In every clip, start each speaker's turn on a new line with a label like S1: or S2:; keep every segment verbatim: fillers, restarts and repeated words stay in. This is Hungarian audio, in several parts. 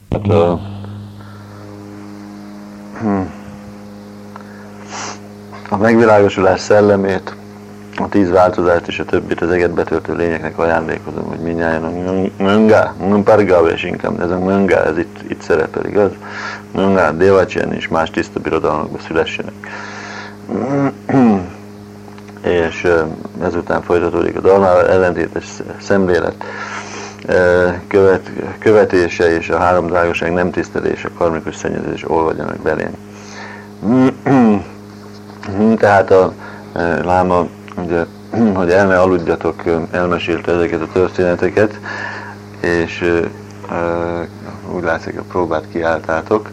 S1: Hát a, a megvilágosulás szellemét, a tíz változást és a többit az eget betöltő lényeknek ajándékozom, hogy mindjárt a Ngönga, Ngönpargába és inkább ez a Ngönga, ez itt, itt szerepel, igaz? Ngönga, Devachan és más tiszta birodalmakba szülessenek. És ezután folytatódik a dalmával, ellentétes szemlélet követ, követése és a három drágaság nem tisztelése, karmikus szennyezés olvadjanak belém. Tehát a láma, ugye, hogy el ne aludjatok, elmesélte ezeket a történeteket, és úgy látszik, a próbát kiálltátok.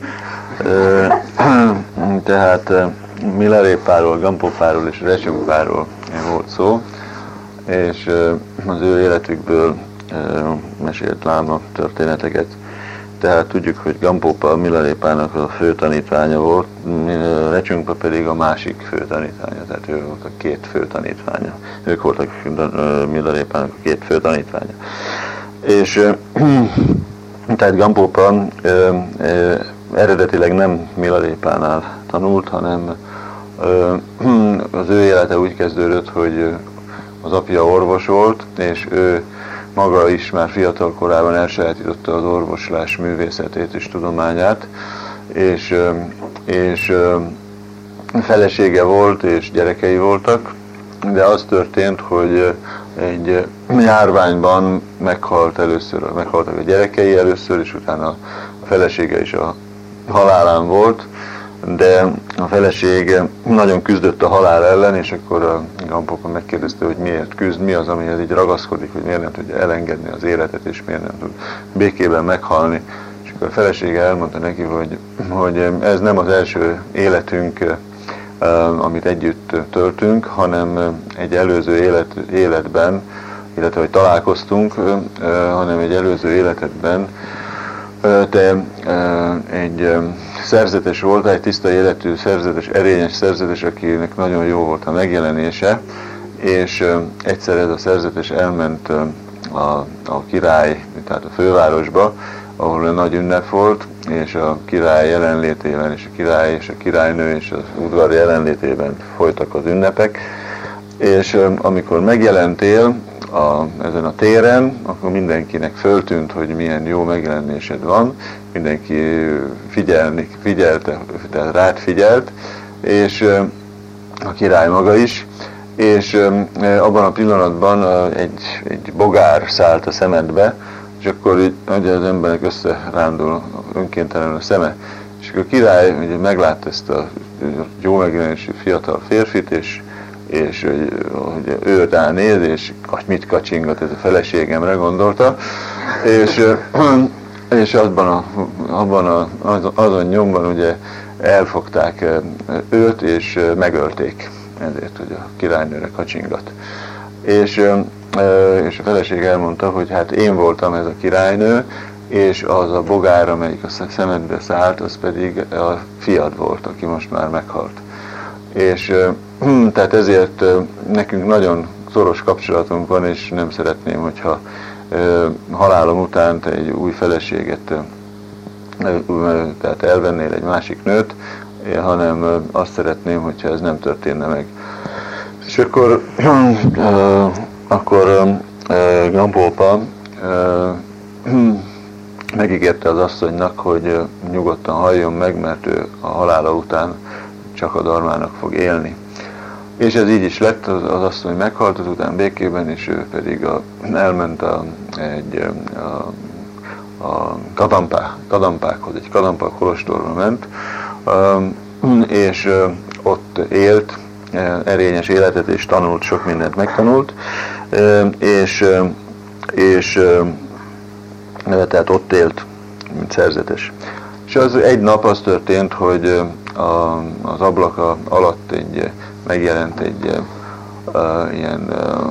S1: Tehát Milaréppáról, Gampopáról és Recsungpáról volt szó, és az ő életükből mesélt láma történeteket. Tehát tudjuk, hogy Gampopa a Milarépának a fő tanítványa volt, Recsungpa pedig a másik fő tanítványa, tehát ő volt a két fő tanítványa. Ők voltak Milarépának a két fő tanítványa. És tehát Gampopa eredetileg nem Milarépánál tanult, hanem az ő élete úgy kezdődött, hogy az apja orvos volt, és ő maga is már fiatal korában elsajátította az orvoslás művészetét és tudományát, és, és felesége volt, és gyerekei voltak, de az történt, hogy egy járványban meghalt először, meghaltak a gyerekei először, és utána a felesége is a halálán volt, de a feleség nagyon küzdött a halál ellen, és akkor a Gampopa megkérdezte, hogy miért küzd, mi az, amihez így ragaszkodik, hogy miért nem tudja elengedni az életet, és miért nem tud békében meghalni. És akkor a felesége elmondta neki, hogy, hogy ez nem az első életünk, amit együtt töltünk, hanem egy előző élet, életben, illetve hogy találkoztunk, hanem egy előző életedben te egy szerzetes volt, egy tiszta életű szerzetes, erényes szerzetes, akinek nagyon jó volt a megjelenése, és egyszer ez a szerzetes elment a, a király, tehát a fővárosba, ahol nagy ünnep volt, és a király jelenlétében, és a király és a királynő és az udvar jelenlétében folytak az ünnepek, és amikor megjelentél a, ezen a téren, akkor mindenkinek föltűnt, hogy milyen jó megjelenésed van, mindenki figyelni, figyelte, tehát rád figyelt, és a király maga is, és abban a pillanatban egy, egy bogár szállt a szemedbe, és akkor így az embernek összerándul önkéntelenül a szeme. És akkor a király ugye meglátta ezt a jó megjelenésű fiatal férfit, és, és hogy őt ránéz, és mit kacsingat ez a feleségemre gondolta, és, és abban, a, abban a, azon nyomban ugye elfogták őt, és megölték ezért, hogy a királynőre kacsingat. És és a feleség elmondta, hogy hát én voltam ez a királynő, és az a bogár, amelyik a szemedbe szállt, az pedig a fiad volt, aki most már meghalt. És tehát ezért nekünk nagyon szoros kapcsolatunk van, és nem szeretném, hogyha halálom után te egy új feleséget, tehát elvennél egy másik nőt, hanem azt szeretném, hogyha ez nem történne meg. És akkor akkor uh, Gampopa uh, megígérte az asszonynak, hogy uh, nyugodtan halljon meg, mert ő a halála után csak a dharmának fog élni. És ez így is lett, az, az asszony meghalt az után békében, és ő pedig a, elment a, egy, a, a Kadampá, Kadampákhoz, egy Kadampa kolostorba ment, uh, és uh, ott élt, erényes életet, és tanult, sok mindent megtanult, és, és tehát ott élt, mint szerzetes. És az egy nap az történt, hogy a, az ablaka alatt egy, megjelent egy uh, ilyen,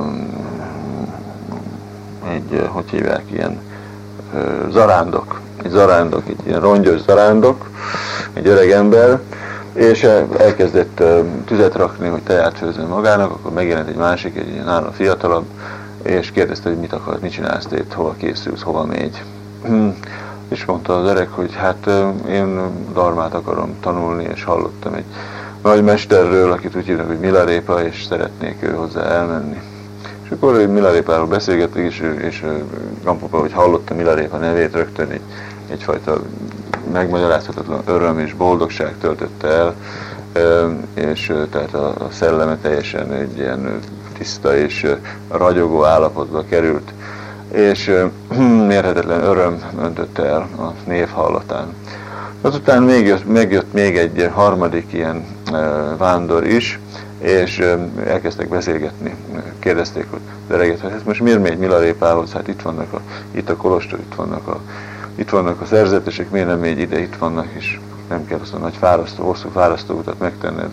S1: uh, egy, hogy hívják, ilyen uh, zarándok, egy zarándok, egy ilyen rongyos zarándok, egy öreg ember, és elkezdett tüzet rakni, hogy teját főzzön magának, akkor megjelent egy másik, egy nála fiatalabb, és kérdezte, hogy mit akarsz, mit csinálsz te itt, hova készülsz, hova mégy. És mondta az öreg, hogy hát én dharmát akarom tanulni, és hallottam egy nagy mesterről, akit úgy hívnak, hogy Milarépa, és szeretnék ő hozzá elmenni. És akkor Milarépáról beszélgettük, és, és Gampopa, hogy hallotta Milarépa nevét, rögtön egy, egyfajta megmagyarázhatatlan öröm és boldogság töltötte el, és tehát a szelleme teljesen egy ilyen tiszta és ragyogó állapotba került, és mérhetetlen öröm öntötte el a név hallatán. Azután még jött, megjött még egy harmadik ilyen vándor is, és elkezdtek beszélgetni. Kérdezték hogy az öreget, hogy hát most miért megy Milarépához? Hát itt vannak a, itt a kolostor, itt vannak a, itt vannak a szerzetesek, miért nem megy ide, itt vannak, és nem kell azt a nagy fárasztó, hosszú fárasztó utat megtenned.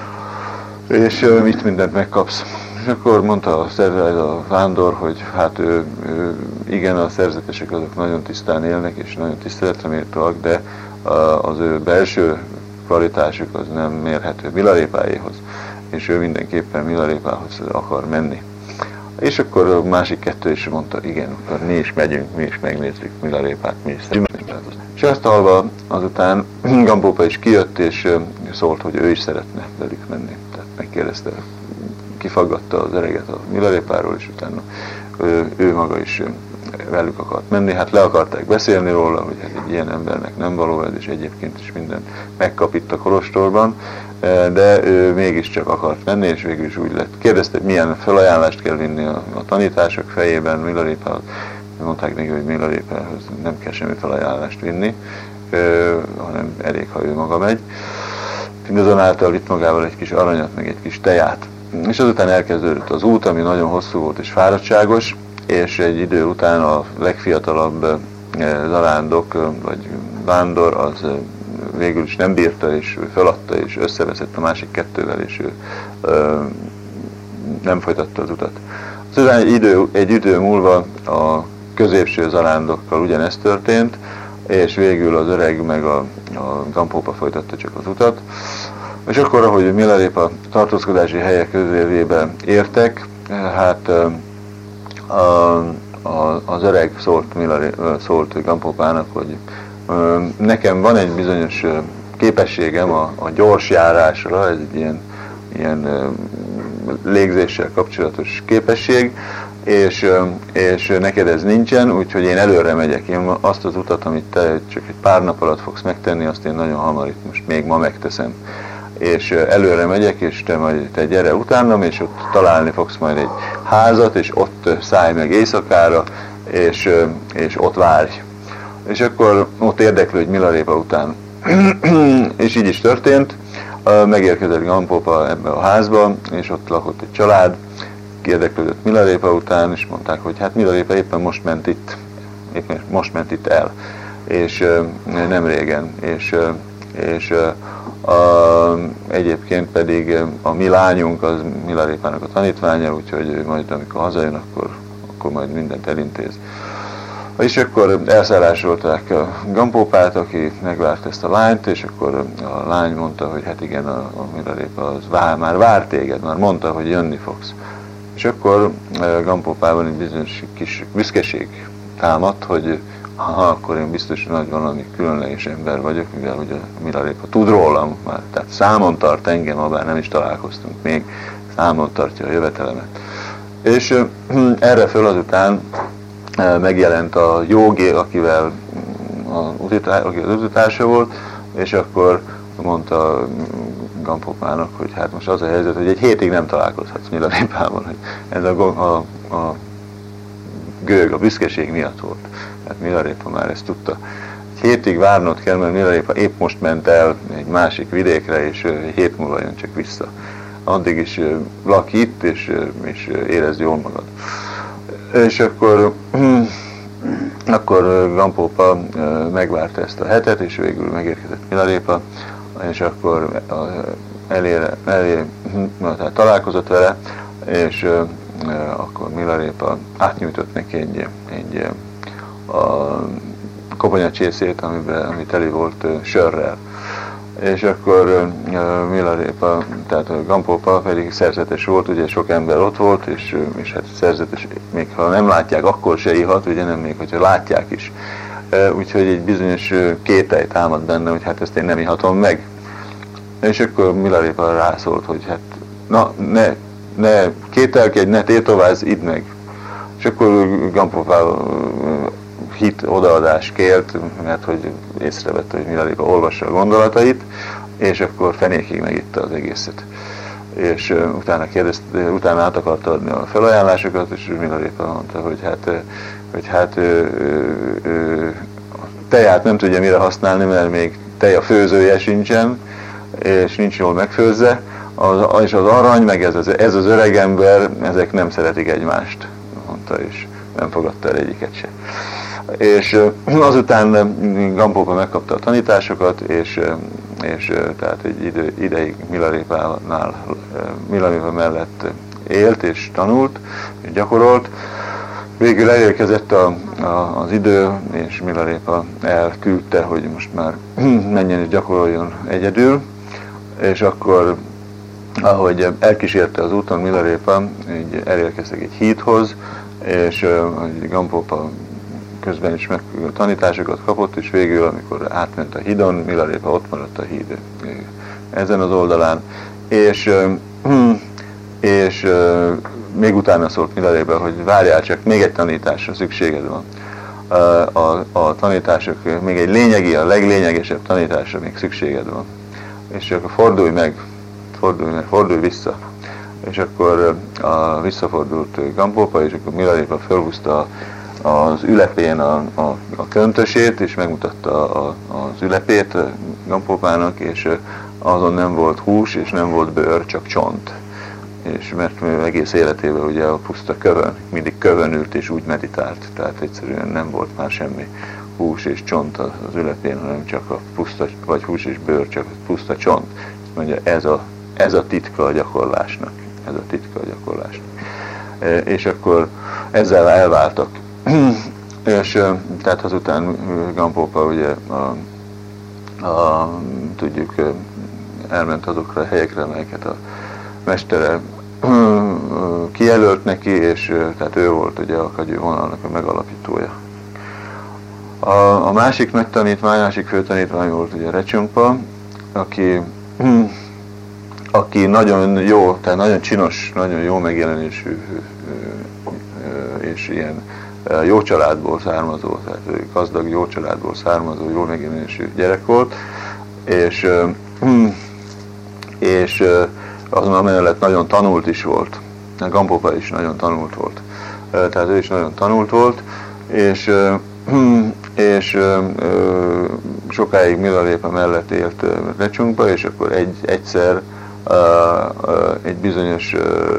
S1: És uh, mit mindent megkapsz. És akkor mondta a, szerzet, a vándor, hogy hát ő, ő, igen, a szerzetesek azok nagyon tisztán élnek, és nagyon tiszteletre méltóak, de uh, az ő belső kvalitásuk az nem mérhető Milarépáéhoz, és ő mindenképpen Milarépához akar menni. És akkor a másik kettő is mondta, igen, akkor mi is megyünk, mi is megnézzük Milarépát, mi is szeretnénk. És ezt hallva azután Gampopa is kijött, és szólt, hogy ő is szeretne velük menni. Tehát megkérdezte, kifaggatta az öreget a Milarépáról, és utána ő, ő maga is velük akart menni. Hát le akarták beszélni róla, hogy hát egy ilyen embernek nem való ez, és egyébként is minden megkap itt a kolostorban, de ő mégiscsak akart menni, és végül is úgy lett. Kérdezte, hogy milyen felajánlást kell vinni a, a tanítások fejében Milarépához. Mondták neki, hogy Milarépához nem kell semmi felajánlást vinni, hanem elég, ha ő maga megy. Mindazonáltal vitt magával egy kis aranyat, meg egy kis teját. És azután elkezdődött az út, ami nagyon hosszú volt és fáradtságos, és egy idő után a legfiatalabb zarándok, vagy vándor, az végül is nem bírta, és ő feladta, és összeveszett a másik kettővel, és ő ö, nem folytatta az utat. Azután egy idő, egy idő múlva a középső zarándokkal ugyanezt történt, és végül az öreg meg a, a Gampopa folytatta csak az utat. És akkor, ahogy Milarépa tartózkodási helyek közelébe értek, hát a, a, az öreg szólt, Milare, szólt Gampopának, hogy nekem van egy bizonyos képességem a, a gyors járásra, ez egy ilyen, ilyen légzéssel kapcsolatos képesség, és, és neked ez nincsen, úgyhogy én előre megyek. Én azt az utat, amit te csak egy pár nap alatt fogsz megtenni, azt én nagyon hamar itt most még ma megteszem. És előre megyek, és te majd te gyere utánam, és ott találni fogsz majd egy házat, és ott szállj meg éjszakára, és, és ott várj. És akkor ott érdeklődj Milarépa után. És így is történt. Megérkezett Gampopa ebbe a házba, és ott lakott egy család. Érdeklődött Milarépa után, és mondták, hogy hát Milarépa éppen most ment itt, éppen most ment itt el, és nem régen, és, és a, egyébként pedig a mi lányunk az Milarépának a tanítványa, úgyhogy majd amikor hazajön, akkor, akkor majd mindent elintéz. És akkor elszállásolták a Gampopát, aki megvárt ezt a lányt, és akkor a lány mondta, hogy hát igen, a, a Milarépa az vár, már vár téged, már mondta, hogy jönni fogsz. És akkor Gampopában egy bizonyos kis büszkeség támadt, hogy aha, akkor én biztos, hogy nagy valami különleges ember vagyok, mivel ugye a Milarépa tud rólam már, tehát számon tart engem, abár nem is találkoztunk még, számon tartja a jövetelemet. És erre föl azután megjelent a jogi, akivel aki az utitársa volt, és akkor mondta Gampopának, hogy hát most az a helyzet, hogy egy hétig nem találkozhatsz Milarépával, hogy ez a, a, a gőg, a büszkeség miatt volt. Hát Milarépa már ezt tudta. Egy hétig várnod kell, mert Milarépa épp most ment el egy másik vidékre, és egy hét múlva jön csak vissza. Addig is lakj itt, és, és érezd jól magad. És akkor, akkor Gampopa megvárta ezt a hetet, és végül megérkezett Milarépa, és akkor elére, elé, tehát találkozott vele, és akkor Milarépa átnyújtott neki egy, egy a koponyacsészét, amiben, ami teli volt sörrel. és akkor Milarépa, tehát a Gampopa pedig szerzetes volt, ugye sok ember ott volt, és, és hát szerzetes, még ha nem látják, akkor se ihat, ugye nem még, hogyha látják is. Úgyhogy egy bizonyos kételj támad benne, hogy hát ezt én nem ihatom meg. És akkor Milarépa rászólt, hogy hát na, ne, ne kételkedj, ne tétovázz, idd meg. És akkor Gampopa hit odaadás kért, mert hogy észrevette, hogy Milarépa olvassa a gondolatait, és akkor fenékig megitta az egészet. És uh, utána, kérdezt, utána át akarta adni a felajánlásokat, és Milarépa mondta, hogy hát, hogy hát ö, ö, ö, teját nem tudja mire használni, mert még tej a főzője sincsen, és nincs jól megfőzve, az, és az arany, meg ez az, ez az öreg ember, ezek nem szeretik egymást, mondta, és nem fogadta el egyiket se. És azután Gampopa megkapta a tanításokat, és, és tehát egy idő, ideig Milarépánál, Milarépa mellett élt, és tanult, és gyakorolt. Végül elérkezett a, a, az idő, és Milarépa elküldte, hogy most már menjen és gyakoroljon egyedül, és akkor, ahogy elkísérte az úton Milarépa, így elérkeztek egy hídhoz, és uh, Gampopa közben is meg tanításokat kapott, és végül, amikor átment a hídon, Milarépa ott maradt a híd ezen az oldalán, és, és még utána szólt Milarépa, hogy várjál csak, még egy tanításra szükséged van. A, a, a tanítások, még egy lényegi, a leglényegesebb tanításra még szükséged van. És akkor fordulj meg, fordulj meg, fordulj vissza. És akkor a, visszafordult Gampopa, és akkor Milarépa felhúzta az ülepén a, a, a köntösét, és megmutatta a, az ülepét Gampopának, és azon nem volt hús, és nem volt bőr, csak csont. És mert egész életében ugye a puszta kövön, mindig kövön ült és úgy meditált, tehát egyszerűen nem volt már semmi hús és csont az ülepén, hanem csak a puszta, vagy hús és bőr, csak a puszta csont. Mondja, ez a, ez a titka a gyakorlásnak. Ez a titka a gyakorlásnak. E, és akkor ezzel elváltak. És tehát azután Gampopa ugye a, a, tudjuk, elment azokra a helyekre, amelyeket a mestere kijelölt neki, és tehát ő volt ugye a kagyű vonalnak a megalapítója. A, a másik nagy tanítvány, másik főtanítvány volt ugye Recsungpa, aki, aki nagyon jó, tehát nagyon csinos, nagyon jó megjelenésű és ilyen jó családból származó, tehát gazdag jó családból származó, jó megjelenésű gyerek volt, és, és azon mellett nagyon tanult is volt. Gampopa is nagyon tanult volt. Tehát ő is nagyon tanult volt, és, és sokáig Milarépa mellett élt Recsungpa, és akkor egy, egyszer egy bizonyos,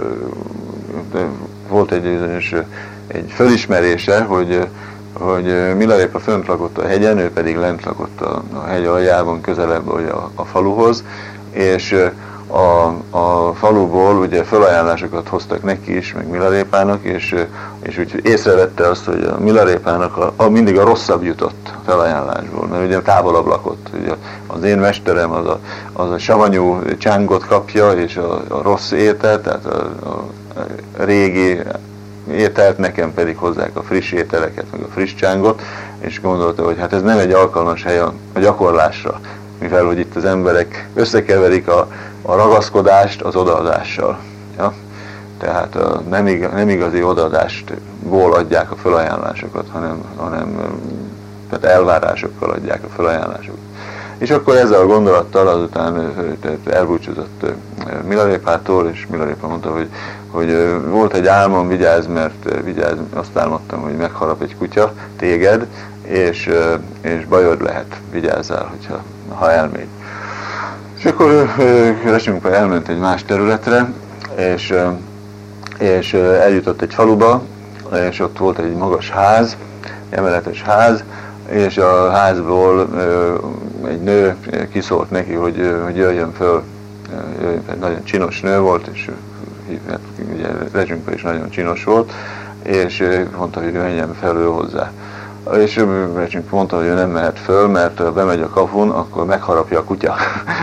S1: volt egy bizonyos egy fölismerése, hogy, hogy Milarépa fönt lakott a hegyen, ő pedig lent lakott a, a hegy aljában, közelebb a, a faluhoz, és a, a faluból ugye felajánlásokat hoztak neki is, meg Milarépának, és, és úgy észrevette azt, hogy a Milarépának a, a, mindig a rosszabb jutott a felajánlásból, mert ugye távolabb lakott. Ugye az én mesterem az a, az a savanyú csángot kapja, és a, a rossz ételt, tehát a, a régi ételt, nekem pedig hozzák a friss ételeket, meg a friss csángot, és gondolta, hogy hát ez nem egy alkalmas hely a, a gyakorlásra, mivel hogy itt az emberek összekeverik a, a ragaszkodást az odaadással. Ja? Tehát a nem, igaz, nem igazi odaadástból adják a felajánlásokat, hanem, hanem tehát elvárásokkal adják a felajánlásokat. És akkor ezzel a gondolattal azután elbúcsúzott Milarépától, és Milarépa mondta, hogy, hogy volt egy álmom, vigyázz, mert vigyázz, azt álmodtam, hogy megharap egy kutya téged, és, és bajod lehet, vigyázzál, hogyha, ha elmégy. És akkor Recsungpa elment egy más területre, és, és eljutott egy faluba, és ott volt egy magas ház, emeletes ház, és a házból egy nő kiszólt neki, hogy, hogy jöjjön föl, jöjjön föl, nagyon csinos nő volt, és hát, ugye Recsungpa is nagyon csinos volt, és mondta, hogy menjen fel ő hozzá. és mondta, hogy ő nem mehet föl, mert ha bemegy a kapun, akkor megharapja a kutya.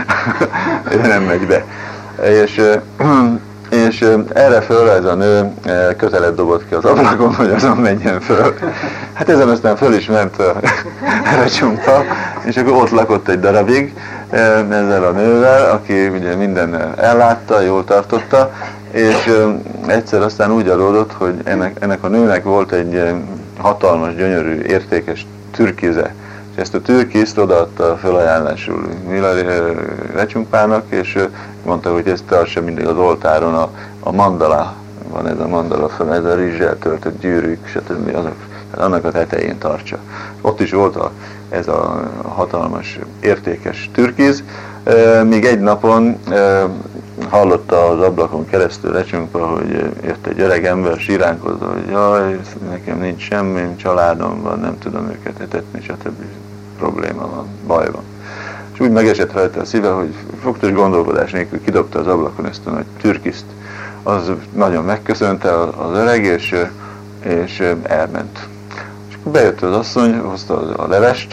S1: Ő nem megy be. És, és erre föl ez a nő kötelet dobott ki az ablakon, hogy azon menjen föl. Hát ezen aztán föl is ment a Recsumpa, és akkor ott lakott egy darabig ezzel a nővel, aki ugye mindennel ellátta, jól tartotta, és egyszer aztán úgy adódott, hogy ennek, ennek a nőnek volt egy hatalmas, gyönyörű, értékes türkize. És ezt a türkiszt odaadta felajánlásul Recsumpának, és mondta, hogy ezt tartsa mindig az oltáron, a, a mandala, van ez a mandala fel, ez a rizssel töltött gyűrűk, stb. Azok, annak a tetején tartsa. Ott is volt a, ez a hatalmas, értékes türkiz, míg egy napon hallotta az ablakon keresztül Recsumpa, hogy jött egy öreg ember síránkozva, hogy jaj, nekem nincs semmi, családom van, nem tudom őket etetni, stb. Probléma van, baj van. És úgy megesett rajta a szíve, hogy fogtos gondolkodás nélkül kidobta az ablakon ezt a nagy türkiszt. Az nagyon megköszönte az öreg, és, és elment. És akkor bejött az asszony, hozta a levest,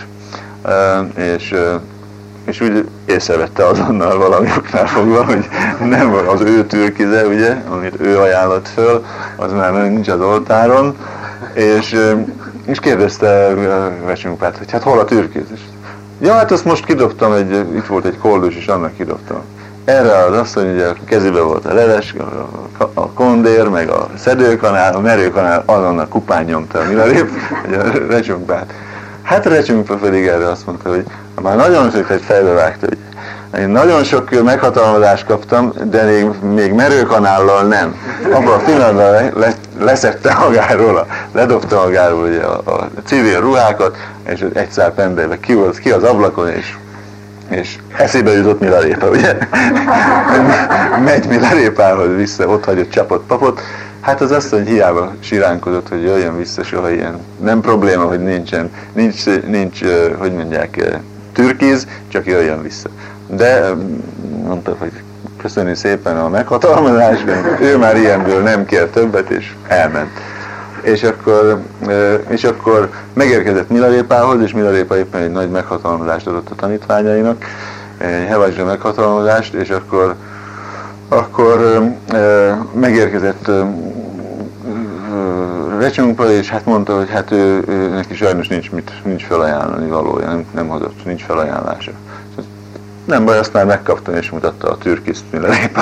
S1: és és úgy észrevette azonnal valami oknál fogva, hogy nem az ő türkize, ugye, amit ő ajánlott föl, az már nincs az oltáron, és, és kérdezte Recsumpát, hogy hát hol a türkiz? Ja, hát azt most kidobtam, egy, itt volt egy koldus, és annak kidobtam. Erre az asszony, ugye a kezébe volt a leves, a, a kondér, meg a szedőkanál, a merőkanál, azonnal kupán nyomta a Milarép, ugye a Recsumpát. Hát a Recsumpa pedig erre azt mondta, hogy már nagyon sokat fejbevágta, hogy én nagyon sok meghatalmazást kaptam, de még, még merőkanállal nem. Abban a pillanatban le, le, leszette magáról, a, ledobta magáról ugye a, a civil ruhákat, és egy szál penderbe ki, ki az ablakon, és, és eszébe jutott Milarépa, ugye? Megy Milarépához vissza, ott hagyott csapott papot. Hát az asszony hiába siránkozott, hogy jöjjön vissza, soha ilyen. Nem probléma, hogy nincsen, nincs, nincs, hogy mondják, türkiz, csak jöjjön vissza. De mondta, hogy köszönjük szépen a meghatalmazást, ő már ilyenből nem kér többet, és elment. És akkor, és akkor megérkezett Milarépához, és Milarépa éppen egy nagy meghatalmazást adott a tanítványainak, egy hevajzsa meghatalmazást, és akkor akkor megérkezett Recsumpa, és hát mondta, hogy hát ő, ő neki sajnos nincs mit, nincs felajánlani valója, nem, nem hozott, nincs felajánlása. Nem baj, azt már megkaptam, és mutatta a türkiszt Milarépa.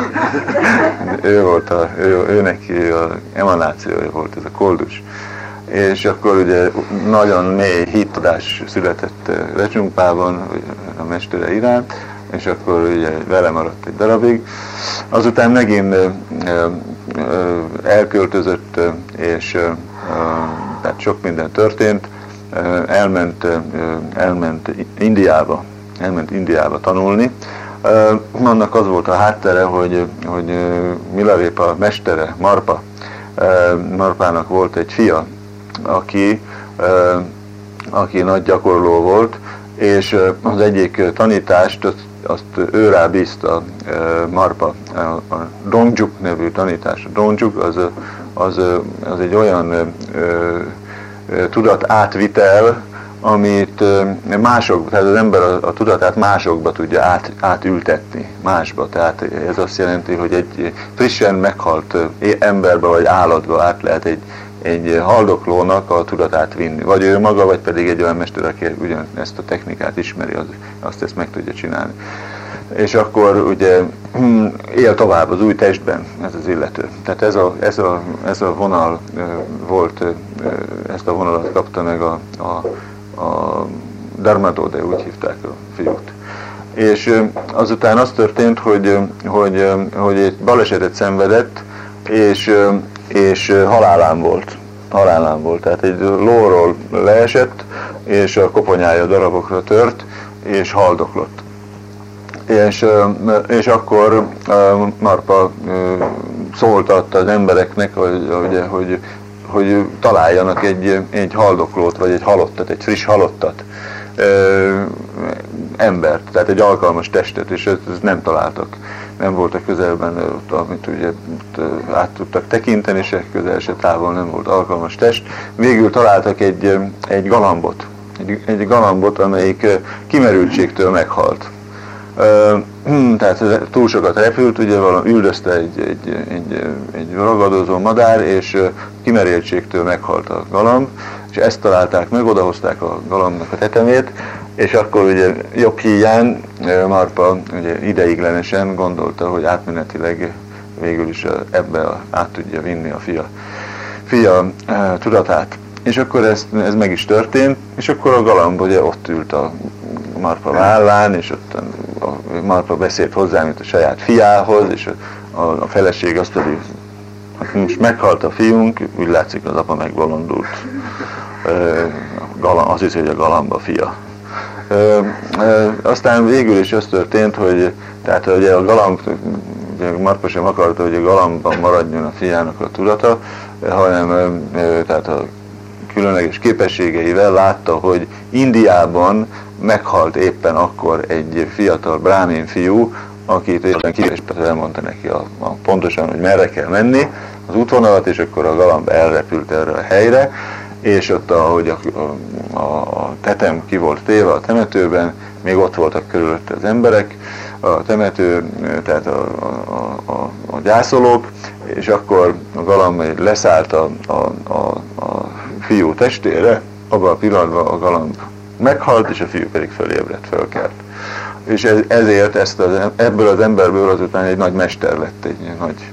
S1: ő volt a, ő, ő neki az emanációja volt, ez a koldus. És akkor ugye nagyon mély hittadás született Recsumpában, a mestere iránt, és akkor ugye vele maradt egy darabig. Azután megint ö, ö, elköltözött, és ö, tehát sok minden történt. Elment, ö, elment Indiába, elment Indiába tanulni. Ö, annak az volt a háttere, hogy, hogy Milarépa mestere, Marpa, ö, Marpának volt egy fia, aki, ö, aki nagy gyakorló volt, és az egyik tanítást azt ő rá bízta Marpa, a Dongjuk nevű tanítás. A Dongjuk az, az, az egy olyan ö, tudat átvitel, amit mások, tehát az ember a, a tudatát másokba tudja át, átültetni, másba. Tehát ez azt jelenti, hogy egy frissen meghalt emberbe vagy állatba át lehet egy, egy haldoklónak a tudatát vinni. Vagy ő maga, vagy pedig egy olyan mester, aki ugyan ezt a technikát ismeri, az, azt ezt meg tudja csinálni. És akkor ugye él tovább az új testben ez az illető. Tehát ez a, ez a, ez a vonal volt, ezt a vonalat kapta meg a, a, a Dharmadode, úgy hívták a fiút. És azután az történt, hogy, hogy, hogy egy balesetet szenvedett, és, és halálán volt. Halálán volt. Tehát egy lóról leesett, és a koponyája darabokra tört, és haldoklott. És, és akkor Marpa szóltatta az embereknek, hogy, hogy, hogy, hogy találjanak egy, egy haldoklót, vagy egy halottat, egy friss halottat, embert, tehát egy alkalmas testet, és ezt nem találtak. nem volt a közelben, ott, amit ugye ott át tudtak tekinteni, se közel, se távol nem volt alkalmas test. Végül találtak egy, egy galambot, egy, egy galambot, amelyik kimerültségtől meghalt. Tehát túl sokat repült, ugye valami üldözte egy, egy, egy, egy ragadozó madár, és kimerültségtől meghalt a galamb, és ezt találták meg, odahozták a galambnak a tetemét, és akkor ugye jobb híján Marpa ugye ideiglenesen gondolta, hogy átmenetileg végül is ebbe át tudja vinni a fia, fia tudatát. És akkor ez, ez meg is történt, és akkor a galamb ugye ott ült a Marpa vállán, és ott a Marpa beszélt hozzá, mint a saját fiához, és a, a, a feleség azt pedig, hát most meghalt a fiunk, úgy látszik az apa megbolondult. Az is, hogy a galamb a fia. Ö, ö, aztán végül is az történt, hogy tehát ugye a galamb, ugye Marpa sem akarta, hogy a galambban maradjon a fiának a tudata, hanem ö, tehát a különleges képességeivel látta, hogy Indiában meghalt éppen akkor egy fiatal brámin fiú, akit éppen kívül elmondta neki a, a pontosan, hogy merre kell menni az útvonalat, és akkor a galamb elrepült erre a helyre, és ott, ahogy a, a, a tetem ki volt téve a temetőben, még ott voltak körülötte az emberek, a temető, tehát a, a, a, a gyászolók, és akkor a galamb leszállt a, a, a, a fiú testére, abban a pillanatban a galamb meghalt, és a fiú pedig fölébredt, fölkelt. És ez, ezért ezt az, ebből az emberből azután egy nagy mester lett, egy nagy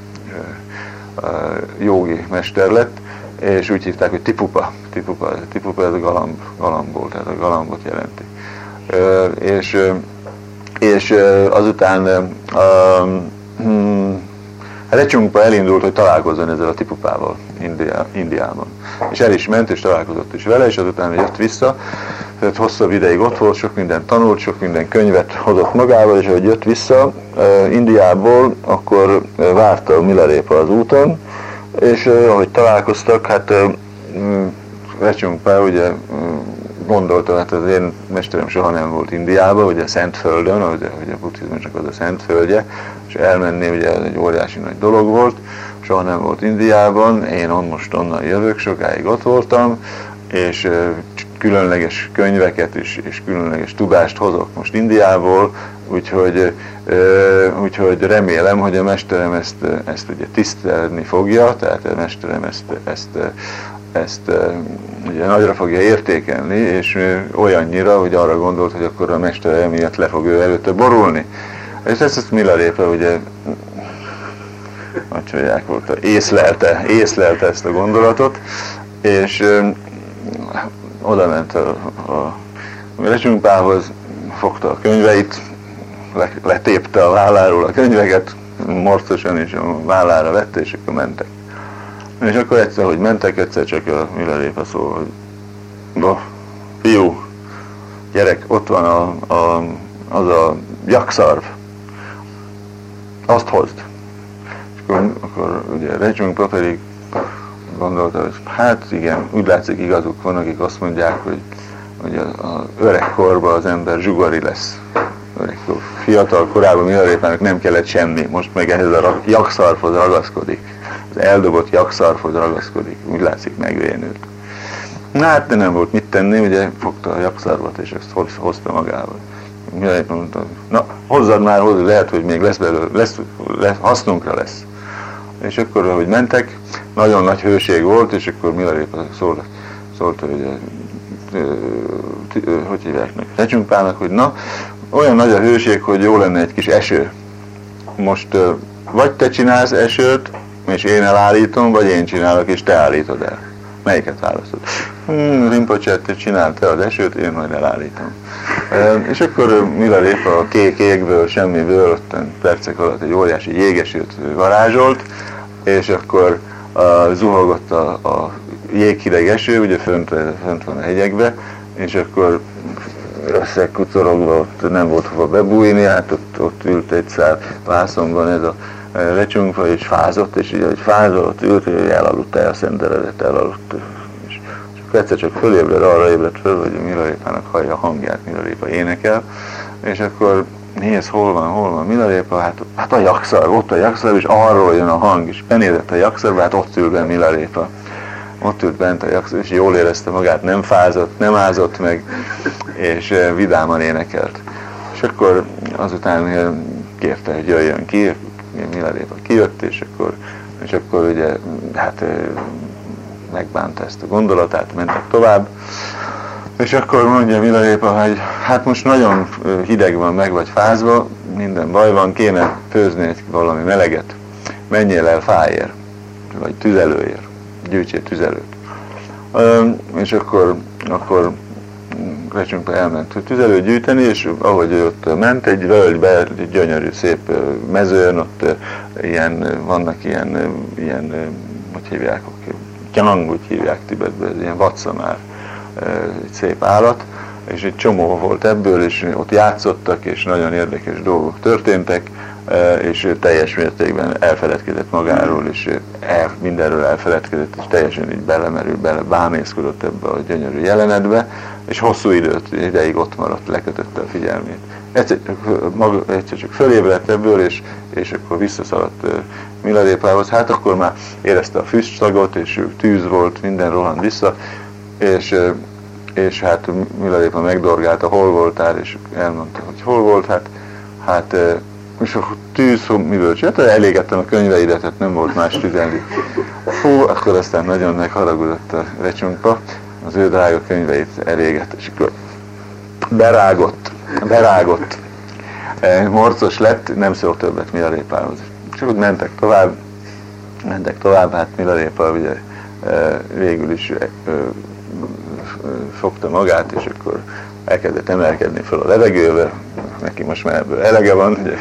S1: uh, uh, jógi mester lett, és úgy hívták, hogy tipupa. Tipupa, tipupa ez a galamb, galambból, tehát a galambot jelenti. Uh, és, uh, és uh, azután uh, um, Recsungpa elindult, hogy találkozzon ezzel a tipupával India, Indiában. És el is ment, és találkozott is vele, és azután jött vissza, tehát hosszabb ideig ott volt, sok mindent tanult, sok minden könyvet hozott magával, és ahogy jött vissza uh, Indiából, akkor uh, várta a Milarépa az úton, és uh, ahogy találkoztak, hát uh, Recsungpa ugye uh, gondolta, hát az én mesterem soha nem volt Indiában, ugye Szentföldön, ugye, ugye a buddhizmusnak az a Szentföldje, és elmenni ugye ez egy óriási nagy dolog volt, soha nem volt Indiában, én on most onnan jövök, sokáig ott voltam, és uh, különleges könyveket is, és különleges tudást hozok most Indiából, úgyhogy, uh, úgyhogy remélem, hogy a mesterem ezt, ezt ugye tisztelni fogja, tehát a mesterem ezt, ezt, ezt ugye nagyra fogja értékelni, és olyannyira, hogy arra gondolt, hogy akkor a mestere miatt le fog ő előtte borulni. És ezt, ezt Milarépa ugye macsolják volt, észlelte, észlelte ezt a gondolatot, és ö, oda ment a, a Recsungpához, fogta a könyveit, le, letépte a válláról a könyveket, morcosan is a vállára vette, és akkor mentek. És akkor egyszer, hogy mentek, egyszer csak a Milarépa szól, hogy no, fiú, gyerek, ott van a, a, az a jakszarv, azt hozd. És akkor, akkor ugye Recsungpa pedig gondolta, hogy hát igen, úgy látszik igazuk van, akik azt mondják, hogy, hogy az öreg korban az ember zsugari lesz. Öregkor, fiatal korában Milarépának nem kellett semmi, most meg ehhez a jakszarvhoz ragaszkodik. Az eldobott jakszarvhoz ragaszkodik, úgy látszik megvénült. Na hát de nem volt mit tenni, ugye fogta a jakszarvat és ezt hozta magával. Milarépa mondta, na hozzad már hozzá, lehet, hogy még lesz belőle, lesz, lesz, hasznunkra lesz. És akkor, ahogy mentek, nagyon nagy hőség volt, és akkor Milarépa szólt, szólt hogy hogy hívják meg, Recsungpának, hogy na, olyan nagy a hőség, hogy jó lenne egy kis eső. Most vagy te csinálsz esőt, és én elállítom, vagy én csinálok, és te állítod el. Melyiket választod? Hmm, Rinpoche, te csináld te az esőt, én majd elállítom. E, és akkor Milarépa a kék égből, semmiből, ottan percek alatt egy óriási jégesőt varázsolt, és akkor uh, zuhogott a, a jéghideg eső, ugye fönt, fönt van a hegyekbe, és akkor összekucorogva, ott nem volt hova bebújni, hát ott, ott ült egy szál vászonban ez a Recsungpa, és fázott, és így, hogy fázott, ült, hogy elaludt el, szenteredett, elaludt. És, és akkor egyszer csak fölébred, arra ébredt föl, hogy Milarépának hallja a hangját, Milarépa énekel, és akkor nézd, hol van, hol van Milarépa, hát, hát a jakszar, ott a jakszar, és arról jön a hang, és benézett a jakszarba, hát ott ül be Milarépa. Ott ült bent a jakszar, és jól érezte magát, nem fázott, nem ázott meg, és vidáman énekelt. És akkor azután kérte, hogy jöjjön ki, Milarépa kijött, és akkor, és akkor ugye, hát megbánta ezt a gondolatát, mentek tovább, és akkor mondja Milarépa, hogy hát most nagyon hideg van, meg vagy fázva, minden baj van, kéne főzni egy valami meleget, menjél el fáért, vagy tüzelőért, gyűjtsél tüzelőt. És akkor, akkor Recsunkpa elment tüzelőt gyűjteni, és ahogy ott ment, egy völgybe, egy gyönyörű szép mezőn, ott ilyen, vannak ilyen, ilyen, hogy hívják, Kyanang, úgy hívják Tibetben, ilyen vadszamár, egy szép állat, és egy csomó volt ebből, és ott játszottak, és nagyon érdekes dolgok történtek, és ő teljes mértékben elfeledkezett magáról, és el, mindenről elfeledkezett, és teljesen így belemerült, bele bámészkodott ebbe a gyönyörű jelenetbe, és hosszú időt, ideig ott maradt, lekötötte a figyelmét. Egyszer, maga, egyszer csak fölébredt ebből, és, és akkor visszaszaladt Milarépához. Hát akkor már érezte a füstszagot, és tűz volt, minden rohant vissza, és, és hát Milarépa megdorgálta, hol voltál, és elmondta, hogy hol volt, hát, hát és a tűz, miből csinálta, elégettem a könyveidet, tehát nem volt más tüzelni. Hú, akkor aztán nagyon megharagudott a Recsunkpa, az ő drága könyveit elégett, és akkor berágott, berágott, morcos lett, nem szólt többet Milarépához. És akkor mentek tovább, mentek tovább, hát Milarépa ugye végül is fogta magát, és akkor elkezdett emelkedni fel a levegőbe, neki most már ebből elege van, ugye?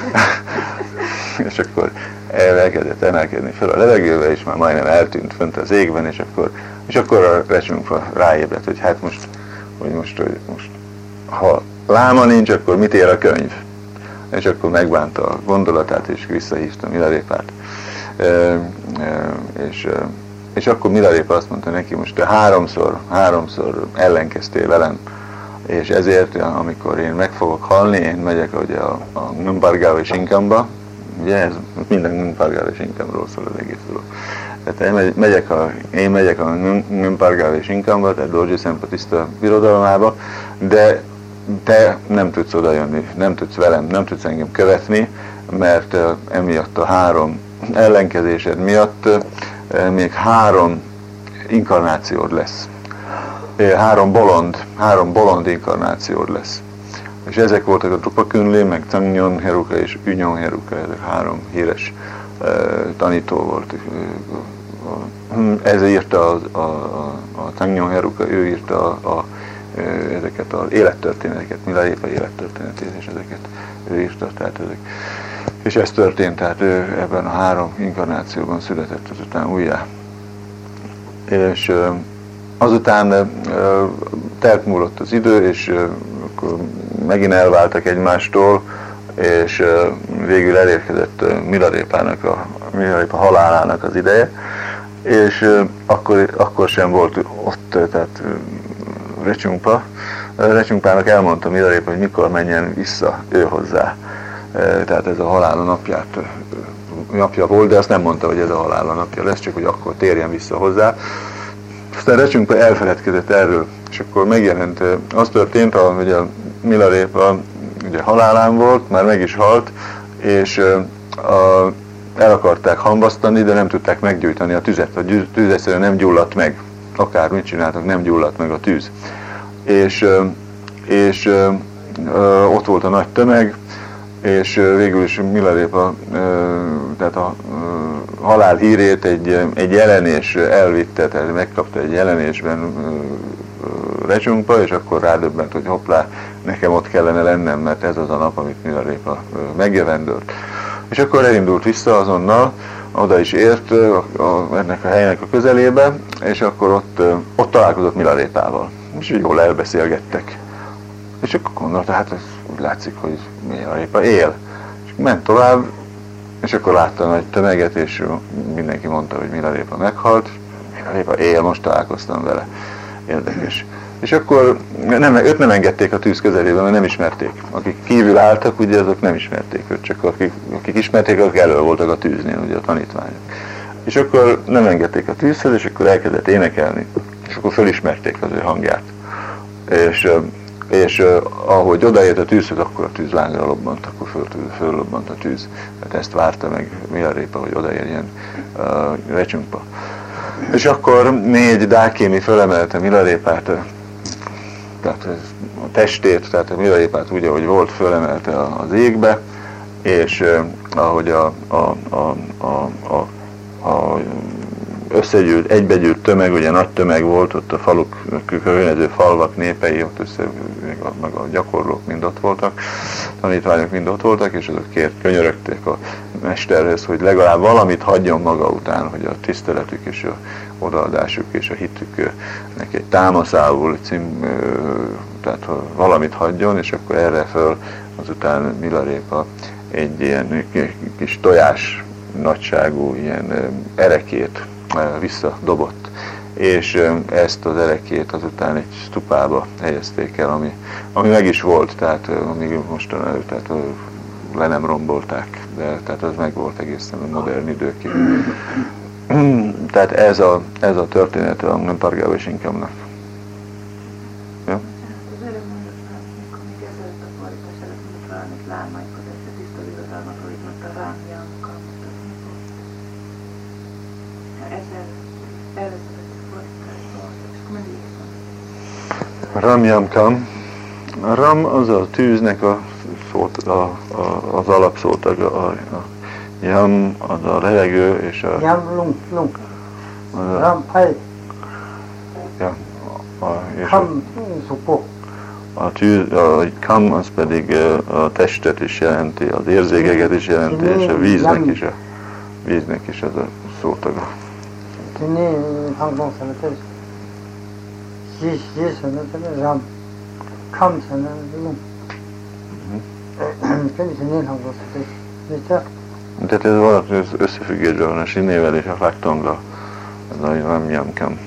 S1: És akkor elkezdett emelkedni fel a levegőbe, és már majdnem eltűnt fönt az égben, és akkor, és akkor a Recsunkpa ráébredt, hogy hát most, hogy most, hogy most, ha láma nincs, akkor mit ér a könyv? És akkor megbánta a gondolatát, és visszahívta Milarépát. E, e, és, e, és akkor Milarépa azt mondta neki, most te háromszor, háromszor ellenkeztél velem, és ezért, amikor én meg fogok halni, én megyek ugye a, a Ngumpargáva és Inkamba, ugye ez minden Ngumpargáva és Inkamról szól az egész dolog. Tehát én megyek a, én megyek a Ngumpargáva és Inkamba, tehát Dorje Sempa tiszta birodalmába, de te nem tudsz oda jönni, nem tudsz velem, nem tudsz engem követni, mert uh, emiatt a három ellenkezésed miatt uh, még három inkarnációd lesz. Három bolond, három bolond inkarnációd lesz. És ezek voltak a Drupa Künlé, meg Tangyon Heruka és Ünyon Heruka, ezek három híres uh, tanító volt. Ez írta a, a, a, a Tangyon Heruka, ő írta a, a, ezeket az élettörténeteket, Milarépa élettörténetét, és ezeket ő írta, tehát ezek. És ez történt, tehát ő ebben a három inkarnációban született azután újjá. És uh, azután telt múlott az idő, és akkor megint elváltak egymástól, és végül elérkezett Milarépának a, Milarépa halálának az ideje, és akkor, akkor sem volt ott, tehát Recsunkpa. Recsunkpának elmondta Milarépa, hogy mikor menjen vissza ő hozzá. Tehát ez a halála napját, napja volt, de azt nem mondta, hogy ez a halála napja lesz, csak hogy akkor térjen vissza hozzá. Aztán Recsunkpa elfeledkezett erről, és akkor megjelent, az történt, hogy a Milarépa ugye halálán volt, már meg is halt, és a, el akarták hamvasztani, de nem tudták meggyújtani a tüzet. A tűz egyszerűen nem gyulladt meg. Akármit csináltak, nem gyulladt meg a tűz. És, és ott volt a nagy tömeg, és végül is Milarépa, tehát a halál hírét egy, egy jelenés elvitte, tehát megkapta egy jelenésben Recsunkpa, és akkor rádöbbent, hogy hoppá, nekem ott kellene lennem, mert ez az a nap, amit Milarépa megjövendőlt. És akkor elindult vissza azonnal, oda is ért a, a, ennek a helynek a közelébe, és akkor ott, ott találkozott Milarépával. És jól elbeszélgettek. És akkor gondolta, hát ez úgy látszik, hogy Milarépa él. És ment tovább, és akkor látta a nagy tömeget, és mindenki mondta, hogy Milarépa meghalt. Milarépa él, most találkoztam vele. Érdekes. És akkor nem, őt nem engedték a tűz közelébe, mert nem ismerték. Akik kívül álltak, ugye azok nem ismerték őt, csak akik, akik ismerték, azok elő voltak a tűznél, ugye a tanítványok. És akkor nem engedték a tűzhez, és akkor elkezdett énekelni. És akkor fölismerték az ő hangját. És, és ahogy odaért a tűzhöz, akkor a tűz lángra lobbant, akkor föl, föllobbant a tűz. Tehát ezt várta meg Milarépa, hogy odaérjen uh, Recsunkpa. És akkor négy dákémi fölemelte Milarépát, tehát a testét, tehát a Milarépát úgy, ahogy volt, fölemelte az égbe, és uh, ahogy a, a, a, a, a, a összegyűlt, egybegyűlt tömeg, ugye nagy tömeg volt, ott a faluk, környező falvak népei, ott össze, meg a gyakorlók mind ott voltak, tanítványok mind ott voltak, és azok kért, könyörögték a mesterhez, hogy legalább valamit hagyjon maga után, hogy a tiszteletük és a odaadásuk és a hitüknek egy támaszául, cím, tehát valamit hagyjon, és akkor erre föl azután Milarépa egy ilyen kis tojás nagyságú ilyen erekét visszadobott, és ezt az erekét azután egy stupába helyezték el, ami, ami meg is volt, tehát amíg mostanában tehát, le nem rombolták, de tehát az meg volt egészen a modern időkig. Tehát ez a, ez a történet a Pargába és Inkamnak. Ja? Ramyamkam. A ram az a tűznek a, szót, a, a, az alapszótag, a, a yam az a levegő, és a
S2: yam lung lung ram pai
S1: ja, a, és
S2: kam supo.
S1: A tűz, a kam az pedig a testet is jelenti, az érzékeket is jelenti, és a víznek is a víznek is az a szótaga.
S2: Tini hangdong sanat ji ji sanat ram kam sanat lung. Tini tini hangdong sanat.
S1: Tehát ez valami összefüggésben van a sinével és a faktonga, az a Ramyamkam.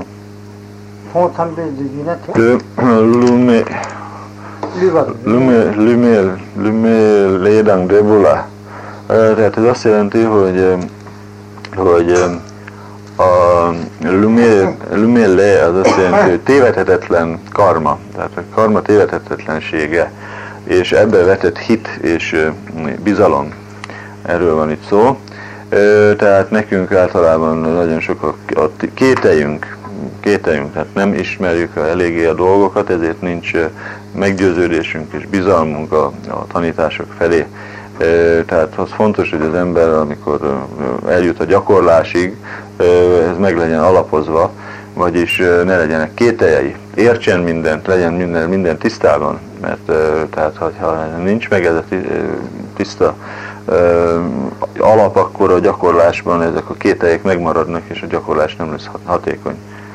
S1: Lume Lume Lume Lume Lédang Debula. Tehát ez azt jelenti, hogy hogy a Lume Lume Le az azt jelenti, hogy tévedhetetlen karma, tehát a karma tévedhetetlensége, és ebbe vetett hit és bizalom. Erről van itt szó. Tehát nekünk általában nagyon sok a, a kételjünk, kételjünk, tehát nem ismerjük eléggé a dolgokat, ezért nincs meggyőződésünk és bizalmunk a, a tanítások felé. Tehát az fontos, hogy az ember, amikor eljut a gyakorlásig, ez meg legyen alapozva, vagyis ne legyenek kételjei, értsen mindent, legyen minden, minden tisztában, mert tehát ha nincs meg ez a tiszta alap, akkor a gyakorlásban ezek a kételyek megmaradnak, és a gyakorlás nem lesz hatékony.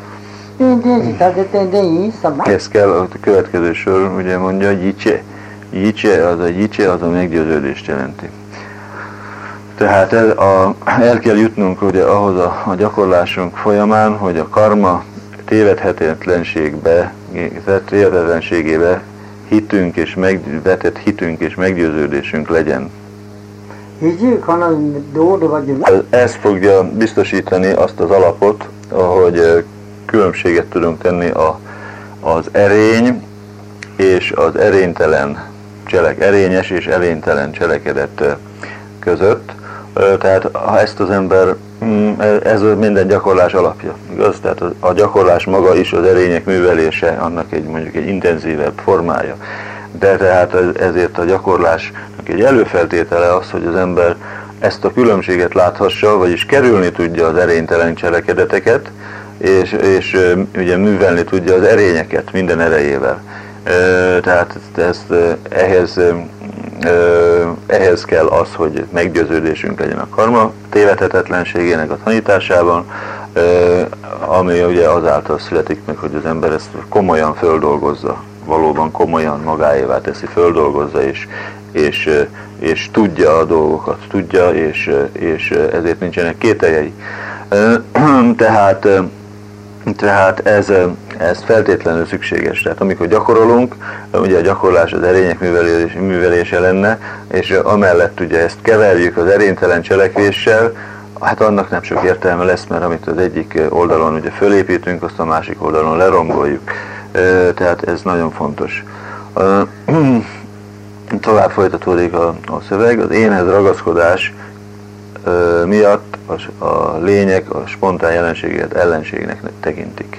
S1: Ez kell, a következő sor ugye mondja, jicse. Jicse, az a jicse, az a meggyőződést jelenti. Tehát ez a, el kell jutnunk ugye ahhoz a, a gyakorlásunk folyamán, hogy a karma tévedhetetlenségbe, tévedhetetlenségébe hitünk és megvetett hitünk és meggyőződésünk legyen. Ez fogja biztosítani azt az alapot, hogy különbséget tudunk tenni a, az erény és az erénytelen cselek, erényes és erénytelen cselekedet között. Tehát ha ezt az ember, ez minden gyakorlás alapja, igaz? Tehát a gyakorlás maga is az erények művelése, annak egy mondjuk egy intenzívebb formája. De tehát ezért a gyakorlásnak egy előfeltétele az, hogy az ember ezt a különbséget láthassa, vagyis kerülni tudja az erénytelen cselekedeteket, és, és ugye művelni tudja az erényeket minden erejével. Tehát ezt, ehhez, ehhez kell az, hogy meggyőződésünk legyen a karma tévedhetetlenségének a tanításában, ami ugye azáltal születik meg, hogy az ember ezt komolyan földolgozza, valóban komolyan magáévá teszi, földolgozza, és, és, és tudja a dolgokat, tudja, és, és ezért nincsenek kételjei. Tehát, tehát ez, ez feltétlenül szükséges. Tehát amikor gyakorolunk, ugye a gyakorlás az erények művelés, művelése lenne, és amellett ugye ezt keverjük az erénytelen cselekvéssel, hát annak nem sok értelme lesz, mert amit az egyik oldalon ugye fölépítünk, azt a másik oldalon leromboljuk. Tehát ez nagyon fontos. Tovább folytatódik a, a szöveg. Az énhez ragaszkodás miatt a, a lények a spontán jelenségeket ellenségnek tekintik.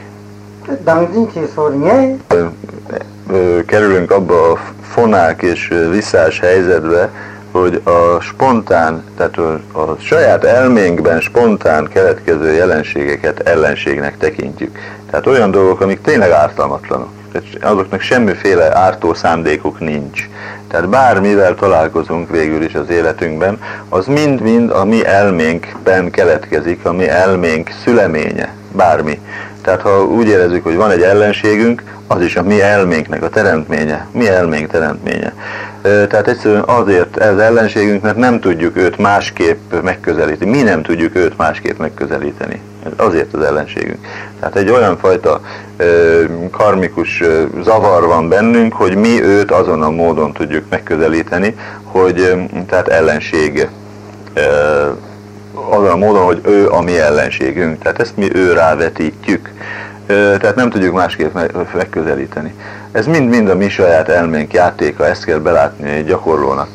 S1: Kerülünk abba a fonák és visszás helyzetbe, hogy a spontán, tehát a, a saját elménkben spontán keletkező jelenségeket ellenségnek tekintjük. Tehát olyan dolgok, amik tényleg ártalmatlanok. Tehát azoknak semmiféle ártó szándékuk nincs. Tehát bármivel találkozunk végül is az életünkben, az mind-mind a mi elménkben keletkezik, a mi elménk szüleménye, bármi. Tehát ha úgy érezzük, hogy van egy ellenségünk, az is a mi elménknek a teremtménye, mi elménk teremtménye. Tehát egyszerűen azért ez ellenségünk, mert nem tudjuk őt másképp megközelíteni. Mi nem tudjuk őt másképp megközelíteni. Azért az ellenségünk. Tehát egy olyan fajta karmikus zavar van bennünk, hogy mi őt azon a módon tudjuk megközelíteni, hogy tehát ellenség azon a módon, hogy ő a mi ellenségünk. Tehát ezt mi ő rávetítjük. Tehát nem tudjuk másképp megközelíteni. Ez mind-mind a mi saját elménk játéka, ezt kell belátni egy gyakorlónak.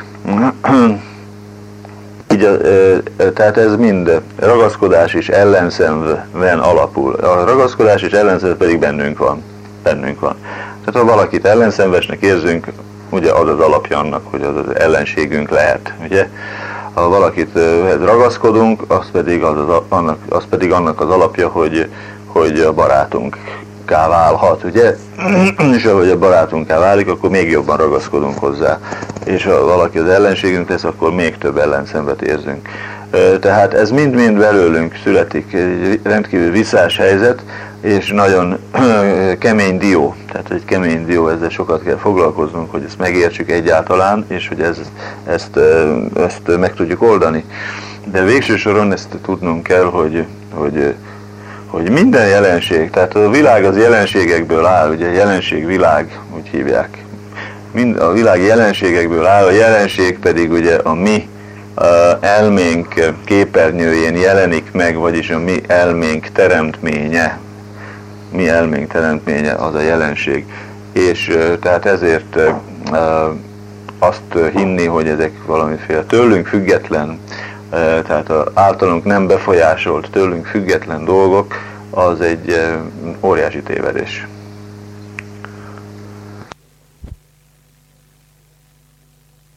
S1: Így, tehát ez mind ragaszkodás és ellenszenven alapul. A ragaszkodás és ellenszenv pedig bennünk van. Bennünk van. Tehát ha valakit ellenszenvesnek érzünk, ugye az az alapja annak, hogy az az ellenségünk lehet. Ugye? Ha valakit ragaszkodunk, az pedig, az, az, annak, az pedig annak az alapja, hogy, hogy a barátunkká válhat, ugye? És ahogy a barátunkká válik, akkor még jobban ragaszkodunk hozzá. És ha valaki az ellenségünk lesz, akkor még több ellenszenvet érzünk. Tehát ez mind-mind belőlünk születik, egy rendkívül visszás helyzet, és nagyon kemény dió. Tehát egy kemény dió, ezzel sokat kell foglalkoznunk, hogy ezt megértsük egyáltalán, és hogy ez, ezt, ezt meg tudjuk oldani. De végső soron ezt tudnunk kell, hogy, hogy, hogy minden jelenség, tehát a világ az jelenségekből áll, ugye jelenségvilág, úgy hívják. Mind a világ jelenségekből áll, a jelenség pedig ugye a mi a elménk képernyőjén jelenik meg, vagyis a mi elménk teremtménye. Mi elménk teremtménye az a jelenség. És tehát ezért azt hinni, hogy ezek valamiféle tőlünk független, tehát az általunk nem befolyásolt, tőlünk független dolgok, az egy óriási tévedés.